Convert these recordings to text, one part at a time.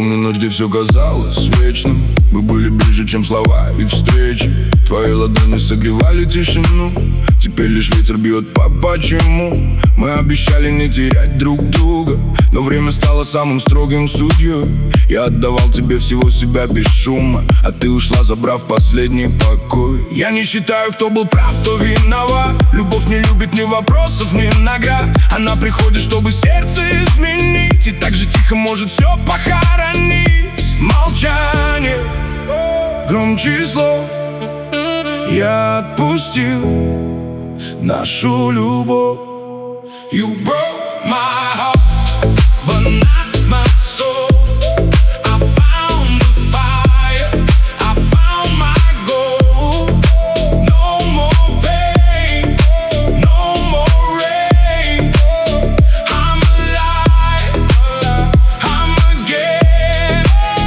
Помню ночь, где все казалось вечным. Мы были ближе, чем слова и встречи. Твои ладони согревали тишину. Теперь лишь ветер бьет по почему. Мы обещали не терять друг друга, но время стало самым строгим судьей. Я отдавал тебе всего себя без шума, а ты ушла, забрав последний покой. Я не считаю, кто был прав, кто виноват. Любовь не любит ни вопросов, ни наград. Она приходит, чтобы сердце изменить, и так же тихо может все похоронить. Молчание громче слов. Я отпустил нашу любовь. You broke my heart, but not my soul. I found the fire, I found my goal. No more pain, no more rain. I'm alive, I'm again.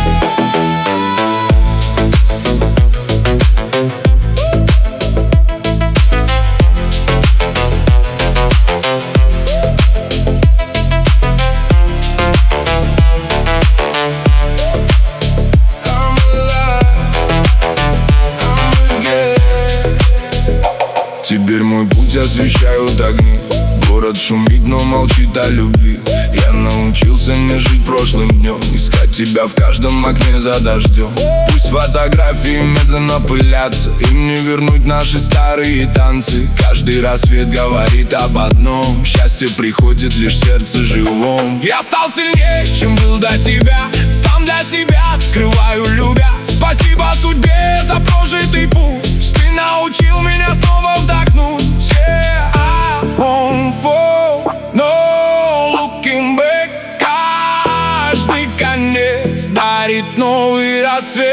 Теперь мой путь освещают огни. Город шумит, но молчит о любви. Я научился не жить прошлым днем, искать тебя в каждом окне за дождем. Пусть фотографии медленно пылятся, им не вернуть наши старые танцы. Каждый рассвет говорит об одном: счастье приходит лишь в сердце живом. Я стал сильнее, чем был до тебя. Сам для себя открываю, любя. Спасибо судьбе за прожитый путь. Ты научил меня снова вдохнуть. Yeah, I won't fall, no looking back. Каждый конец дарит новый рассвет.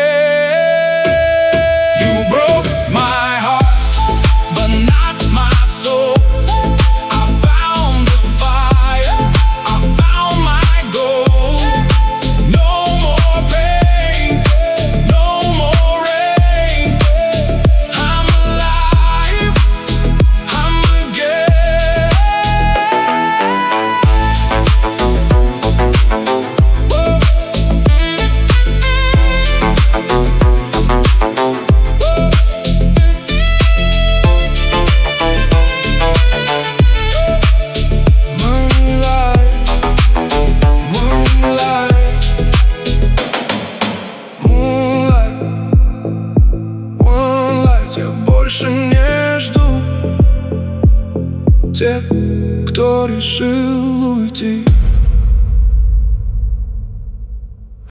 You broke my heart, but not my soul. I found the fire, I found my goal. No more pain, no more rain. I'm alive, I'm again. Moonlight, я больше не жду тех, кто решил уйти.